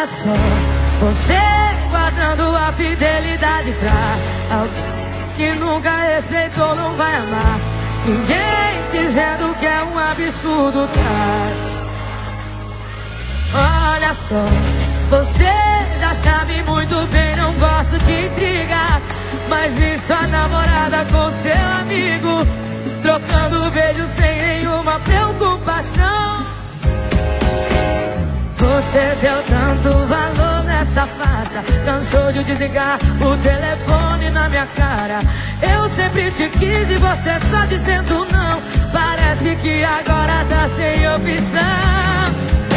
Olha só, você guardando a fidelidade pra alguém que nunca respeitou, não vai amar ninguém, dizendo que é um absurdo, cara. Olha só, você já sabe muito bem, não gosto de intriga, mas vi sua namorada com seu amigo, trocando beijos sem nenhuma preocupação. Você deu tanto valor nessa farsa, cansou de desligar o telefone na minha cara. Eu sempre te quis e você só dizendo não, parece que agora tá sem opção.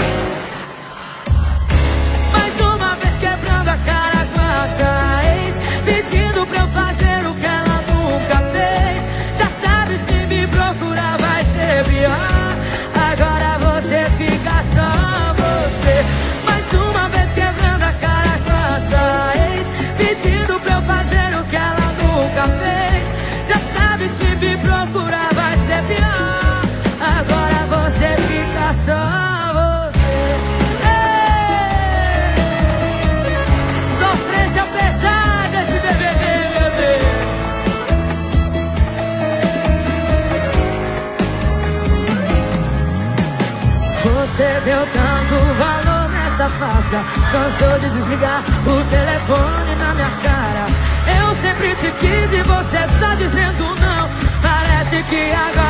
Mais uma vez quebrando a cara com essa ex, pedindo pra eu fazer o que ela nunca fez. Já sabe, se me procurar vai ser pior, agora você fica só você. Mais uma vez quebrando a cara com essa ex, pedindo pra eu fazer o que ela nunca fez. Já sabe, se me procurar vai ser pior, agora você fica só você. Sofrência pesada esse bebê. Você deu tanto valor nessa farsa, cansou de desligar o telefone na minha cara. Eu sempre te quis e você só dizendo não, parece que agora